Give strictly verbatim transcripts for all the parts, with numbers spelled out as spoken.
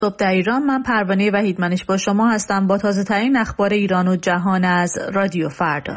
صبح در ایران، من پروانه وحیدمنش با شما هستم با تازه ترین اخبار ایران و جهان از رادیو فردا.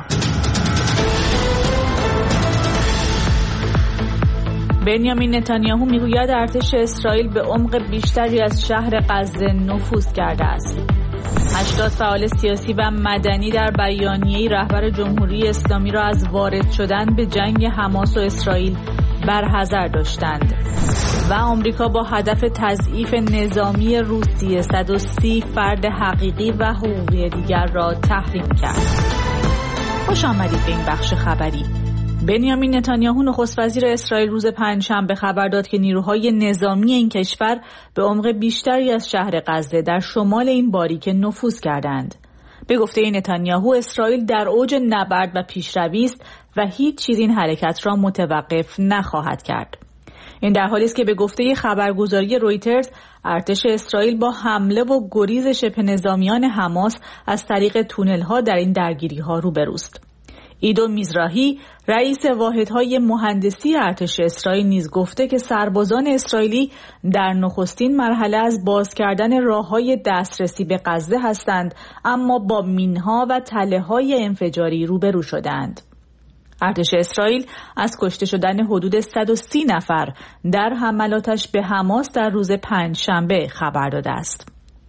بنیامین نتانیاهو میگوید ارتش اسرائیل به عمق بیشتری از شهر غزه نفوذ کرده است. هشتاد فعال سیاسی و مدنی در بیانیه‌ای رهبر جمهوری اسلامی را از وارد شدن به جنگ حماس و اسرائیل برحذر داشتند و آمریکا با هدف تضعیف نظامی روسیه صد و سی فرد حقیقی و حقوقی دیگر را تحریم کرد. خوش آمدید به این بخش خبری. بنیامین نتانیاهو نخست وزیر اسرائیل روز پنجشنبه خبر داد که نیروهای نظامی این کشور به عمق بیشتری از شهر غزه در شمال این باریکه نفوذ کردند. به گفته نتانیاهو، اسرائیل در اوج نبرد و پیشروی است و هیچ چیز این حرکت را متوقف نخواهد کرد. این در حالی است که به گفته خبرگزاری رویترز، ارتش اسرائیل با حمله و گریز شبه نظامیان حماس از طریق تونل‌ها در این درگیری‌ها روبروست. ایدو میزراهی، رئیس واحدهای مهندسی ارتش اسرائیل، نیز گفته که سربازان اسرائیلی در نخستین مرحله از باز کردن راه‌های دسترسی به غزه هستند، اما با مین‌ها و تله‌های انفجاری روبرو شدند. ارتش اسرائیل از کشته شدن حدود صد و سی نفر در حملاتش به حماس در روز پنجشنبه خبر داده است.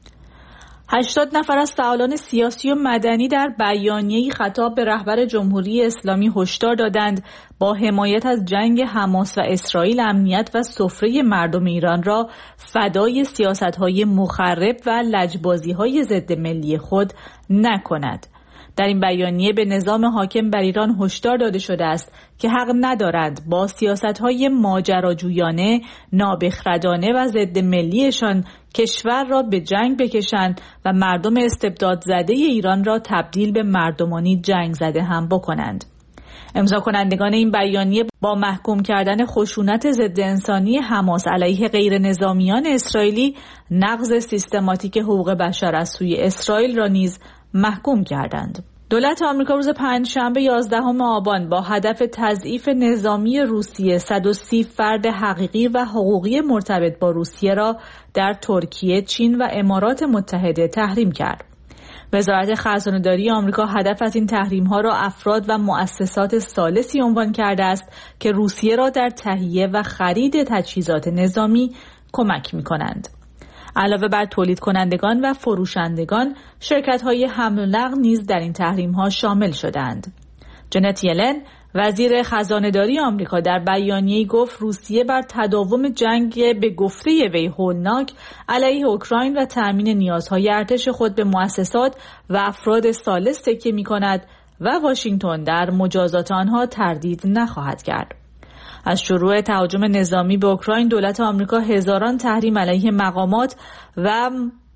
هشتاد نفر از فعالان سیاسی و مدنی در بیانیه‌ای خطاب به رهبر جمهوری اسلامی هشدار دادند با حمایت از جنگ حماس و اسرائیل امنیت و سفره مردم ایران را فدای سیاست‌های مخرب و لجبازی‌های ضد ملی خود نکند. در این بیانیه به نظام حاکم بر ایران هشدار داده شده است که حق ندارند با سیاست‌های ماجراجویانه، نابخردانه و ضد ملیشان کشور را به جنگ بکشند و مردم استبداد زده ایران را تبدیل به مردمانی جنگ زده هم بکنند. امضا کنندگان این بیانیه با محکوم کردن خشونت ضد انسانی حماس علیه غیر نظامیان اسرائیلی، نقض سیستماتیک حقوق بشر از سوی اسرائیل را نیز محکوم کردند. دولت آمریکا روز پنجشنبه یازدهم آبان با هدف تضعیف نظامی روسیه صد و سی فرد حقیقی و حقوقی مرتبط با روسیه را در ترکیه، چین و امارات متحده تحریم کرد. وزارت خزانه‌داری آمریکا هدف از این تحریم‌ها را افراد و مؤسسات ثالثی عنوان کرده است که روسیه را در تهیه و خرید تجهیزات نظامی کمک می‌کنند. علاوه بر تولید کنندگان و فروشندگان، شرکت‌های حمل و نقل نیز در این تحریم‌ها شامل شدند. جنت یلن، وزیر خزانه‌داری آمریکا، در بیانیه‌ای گفت روسیه بر تداوم جنگ به گفته وی هولناک علیه اوکراین و تأمین نیازهای ارتش خود به مؤسسات و افراد ثالث تکیه می‌کند و واشنگتن در مجازات آنها تردید نخواهد کرد. از شروع تهاجم نظامی به اوکراین، دولت آمریکا هزاران تحریم علیه مقامات و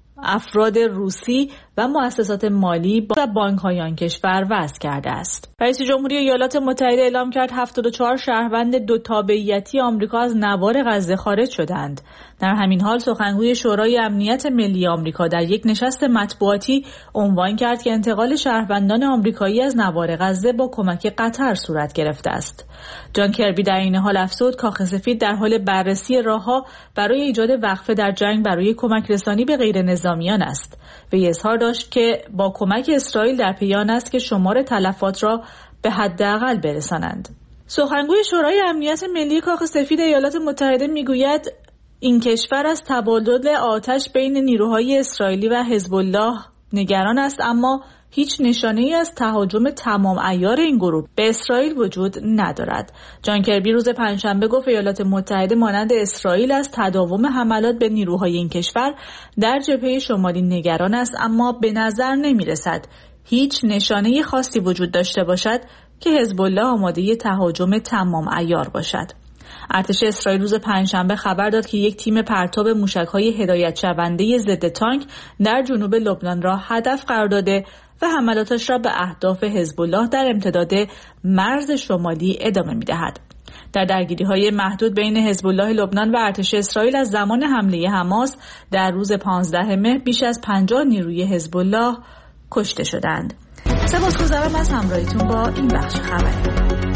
افراد روسی و مؤسسات مالی و بانک‌های آن کشور وضع کرده است. رئیس جمهوری ایالات متحده اعلام کرد هفتاد و چهار شهروند دو تابعیتی آمریکا از نوار غزه خارج شدند. در همین حال سخنگوی شورای امنیت ملی آمریکا در یک نشست مطبوعاتی عنوان کرد که انتقال شهروندان آمریکایی از نوار غزه با کمک قطر صورت گرفته است. جان کربی در این حال افزود کاخ سفید در حال بررسی راه‌ها برای ایجاد وقفه در جنگ برای کمک رسانی به غیر نظامیان است. وی اظهار داشت که با کمک اسرائیل در پی آن است که شمار تلفات را به حداقل برسانند. سخنگوی شورای امنیت ملی کاخ سفید ایالات متحده میگوید این کشور از تبادل آتش بین نیروهای اسرائیلی و حزب الله نگران است، اما هیچ نشانه‌ای از تهاجم تمام عیار این گروه به اسرائیل وجود ندارد. جان کربی روز پنجشنبه گفت ایالات متحده مانند اسرائیل از تداوم حملات به نیروهای این کشور در جبهه شمالی نگران است، اما به نظر نمی‌رسد هیچ نشانه خاصی وجود داشته باشد که حزب الله آماده تهاجم تمام عیار باشد. ارتش اسرائیل روز پنجشنبه خبر داد که یک تیم پرتاب موشک‌های هدایت شونده ضد تانک در جنوب لبنان را هدف قرار داده و حملاتش را به اهداف حزب الله در امتداد مرز شمالی ادامه می‌دهد. در درگیری‌های محدود بین حزب الله لبنان و ارتش اسرائیل از زمان حمله حماس در روز پانزدهم مهر بیش از پنجاه نیروی حزب الله کشته شدند. سپاسگزارم از همراهیتون با این بخش خبری.